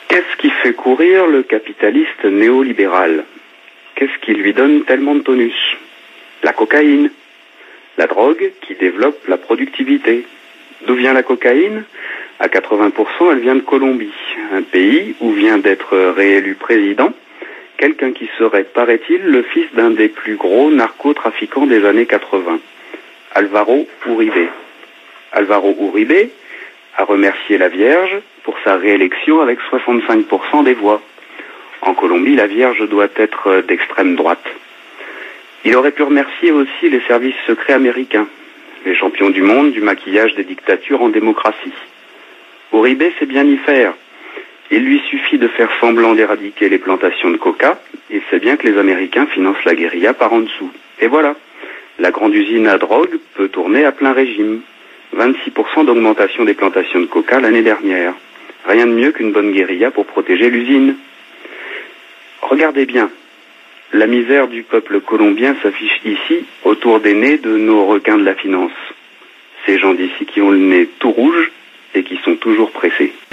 Qu'est-ce qui fait courir le capitaliste néolibéral? Qu'est-ce qui lui donne tellement de tonus? La cocaïne, la drogue qui développe la productivité. D'où vient la cocaïne? À 80%, elle vient de Colombie, un pays où vient d'être réélu président quelqu'un qui serait, paraît-il, le fils d'un des plus gros narcotrafiquants des années 80, Álvaro Uribe. Álvaro Uribe a remercié la Vierge pour sa réélection avec 65% des voix. En Colombie, la Vierge doit être d'extrême droite. Il aurait pu remercier aussi les services secrets américains, les champions du monde du maquillage des dictatures en démocratie. Uribe sait bien y faire. Il lui suffit de faire semblant d'éradiquer les plantations de coca. Il sait bien que les Américains financent la guérilla par en dessous. Et voilà, la grande usine à drogue peut tourner à plein régime. 26% d'augmentation des plantations de coca l'année dernière. Rien de mieux qu'une bonne guérilla pour protéger l'usine. Regardez bien, la misère du peuple colombien s'affiche ici, autour des nez de nos requins de la finance. Ces gens d'ici qui ont le nez tout rouge et qui sont toujours pressés.